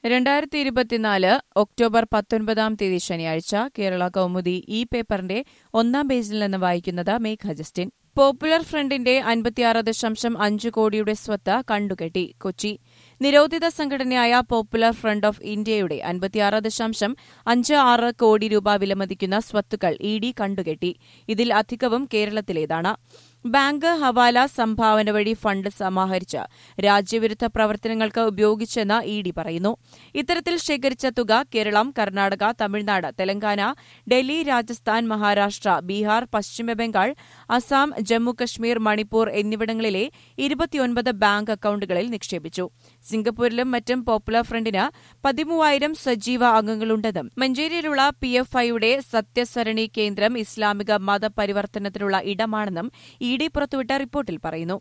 2024 October 19 ശനിയാഴ്ച കേരള കൗമുദി ഈ പേപ്പറിന്റെ 1 പേജിൽ നിന്ന് വായിക്കുന്നത് മേഘ ജസ്റ്റിൻ. പോപ്പുലർ ഫ്രണ്ടിന്റെ 56.5 കോടിയുടെ സ്വത്ത് കണ്ടുകെട്ടി. കൊച്ചി. നിരോധിത സംഘടനയായ പോപ്പുലർ ഫ്രണ്ട് ഓഫ് ഇന്ത്യയുടെ 56.56 കോടി രൂപ വിലമതിക്കുന്ന സ്വത്തുക്കൾ ഇഡി കണ്ടുകെട്ടി. ഇതിൽ അധികവും കേരളത്തിലേതാണ്. ബാങ്ക്, ഹവാല, സംഭാവന വഴി ഫണ്ട് സമാഹരിച്ച് രാജ്യവിരുദ്ധ പ്രവർത്തനങ്ങൾക്ക് ഉപയോഗിച്ചെന്ന് ഇഡി പറയുന്നു. ഇത്തരത്തിൽ ശേഖരിച്ച തുക കേരളം, കർണാടക, തമിഴ്നാട്, തെലങ്കാന, ഡൽഹി, രാജസ്ഥാൻ, മഹാരാഷ്ട്ര, ബീഹാർ, പശ്ചിമബംഗാൾ, അസം, ജമ്മുകശ്മീർ, മണിപ്പൂർ എന്നിവിടങ്ങളിലെ 29 ബാങ്ക് അക്കൌണ്ടുകളിൽ നിക്ഷേപിച്ചു. സിംഗപ്പൂരിലും മറ്റും പോപ്പുലർ ഫ്രണ്ടിന് 13,000 സജീവ അംഗങ്ങളുണ്ടെന്നും മഞ്ചേരിയിലുള്ള PFIയുടെ സത്യസരണി കേന്ദ്രം ഇസ്ലാമിക മതപരിവർത്തനത്തിനുള്ള ഇടമാണെന്നും ഇഡി പുറത്തുവിട്ട റിപ്പോർട്ടിൽ പറയുന്നു.